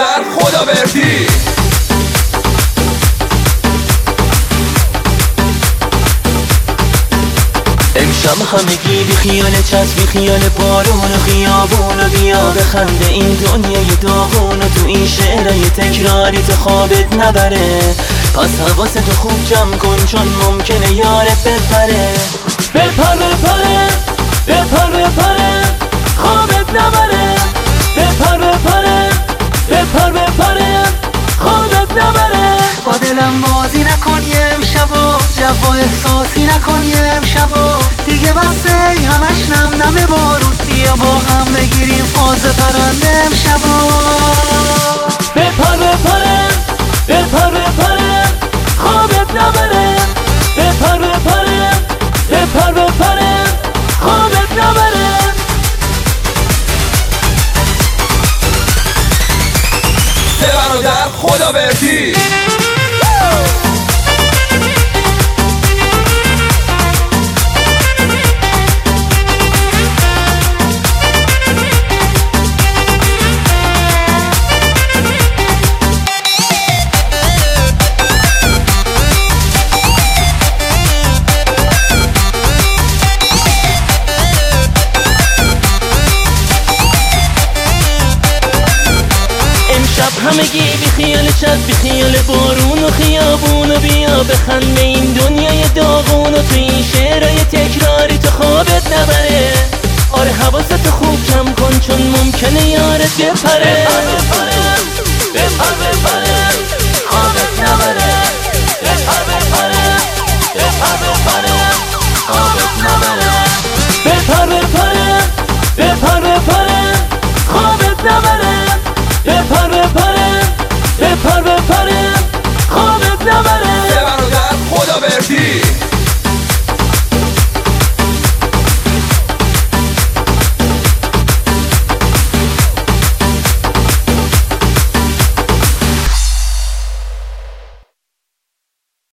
برادر خداوردی. امشب همگی بی خیال چسب، بی خیال بارون و خیابون و بیا بخنده این دنیای داغون و تو این شعرهای تکراری تو خوابت نبره. پس حواستو خوب جمع کن چون ممکنه یارت بپره. بپر بپره بپر بپره خوابت نبره. بپر بپره بپر بپره خوابت نبره. با دلم بازی نکن یه امشبا، جو احساسی نکن یه امشبا. دیگه بسه همش نم نم بارون، بیا با هم بگیریم فاز پرنده امشبا. بپر بپره بپر بپره خوابت نبره. بپر بپره بپر بپره خوابت نبره. سه برادر خداوردی. امشب همگی بی خیال چسب، بی خیال بارون و خیابون و بیا بخنده این دنیای داغون و تو این شعرهای تکراری تو خوابت نبره. آره حواستو خوب جمع کن چون ممکنه یارت بپره. بپر بپره خوابت نبره. بپر بپره بپر بپره